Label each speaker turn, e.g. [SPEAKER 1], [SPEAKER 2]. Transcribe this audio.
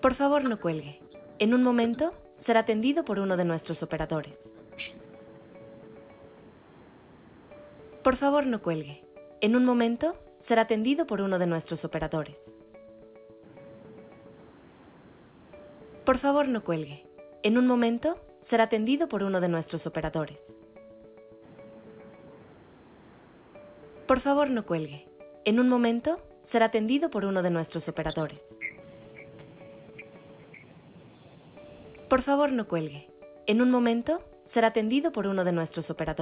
[SPEAKER 1] Por favor, no cuelgue. En un momento, será atendido por uno de nuestros operadores. Por favor, no cuelgue. En un momento, será atendido por uno de nuestros operadores. Por favor, no cuelgue. En un momento, será atendido por uno de nuestros operadores. Por favor, no cuelgue. En un momento, será atendido por uno de nuestros operadores. Por favor, no cuelgue. En un momento, será atendido por uno de nuestros operadores.